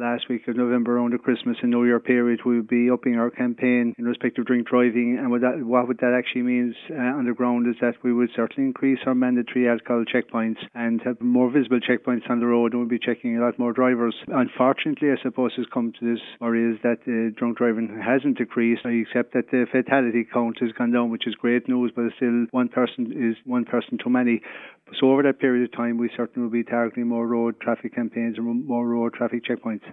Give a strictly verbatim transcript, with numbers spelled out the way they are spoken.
last week of November around the Christmas and New Year period, we would be upping our campaign in respect of drink driving. And what that, what would that actually means uh, on the ground is that we would certainly increase our mandatory alcohol checkpoints and have more visible checkpoints on the road, and we'll be checking a lot more drivers. Unfortunately, I suppose it's come to this, or is that uh, drunk driving hasn't decreased, except that the fatality count has gone down, which is great news, but still one person is one person too many. So over that period of time, we certainly will be targeting more road traffic campaigns and more road traffic checkpoints.